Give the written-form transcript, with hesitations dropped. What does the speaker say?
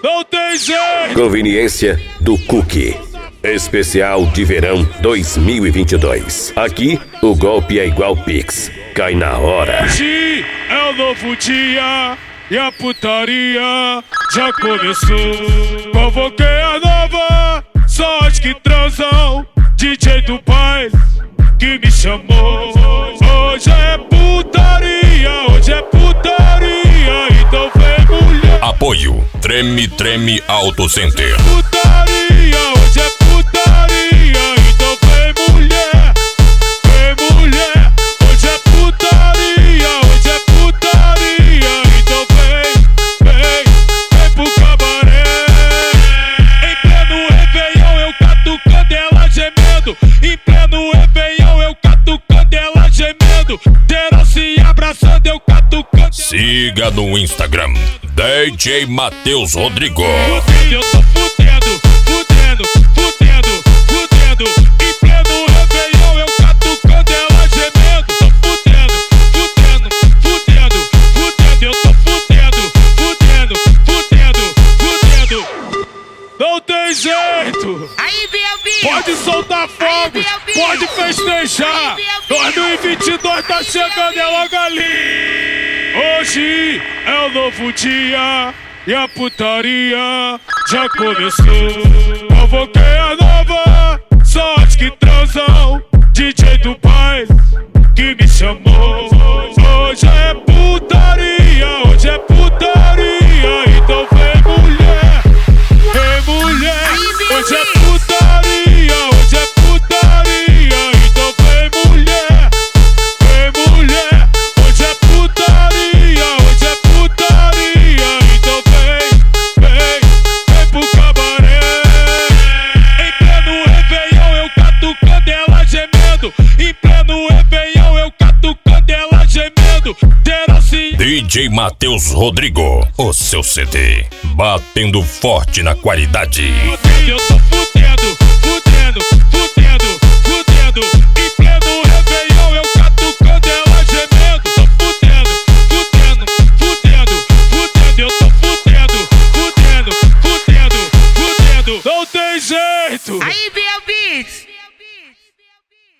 Não tem jeito! Conveniência do Cookie. Especial de verão 2022. Aqui, o golpe é igual Pix. Cai na hora. Hoje é o novo dia e a putaria já começou. Convoquei a nova, só as que transam. DJ do baile que me chamou. Hoje é putaria, hoje é putaria. Então vem mulher. Apoio Treme Treme Auto Center. Putaria, hoje é putaria. Então vem mulher, vem mulher. Hoje é putaria, hoje é putaria. Então vem pro cabaré. Em pleno Réveillon eu catucando ela gemendo. Em pleno Réveillon eu catucando ela gemendo. Geral se abraçando eu catucando. Siga no Instagram DJ Matheus Rodrigo. Eu tô fudendo, fudendo, fudendo, fudendo. Em pleno Réveillon eu catucando ela gemendo. Tô fudendo, fudendo, fudendo, fudendo. Eu tô fudendo, fudendo, fudendo, fudendo. Não tem jeito. Aí, Bielbi! Pode soltar fogos, pode festejar. 2022 tá chegando, é logo ali. Hoje é o novo dia e a putaria já começou. Convoquei a nova, só as que transam. DJ do baile que me chamou. Hoje é putaria, hoje é putaria. Então vem mulher, vem mulher. Hoje é putaria, hoje é putaria. Então vem mulher, vem mulher. Hoje é putaria, hoje é putaria. Então vem pro cabaré. Em pleno Réveillon eu catucando ela gemendo. Em pleno Réveillon eu catucando ela gemendo. Geral se... DJ Matheus Rodrigo, o seu CD, batendo forte na qualidade.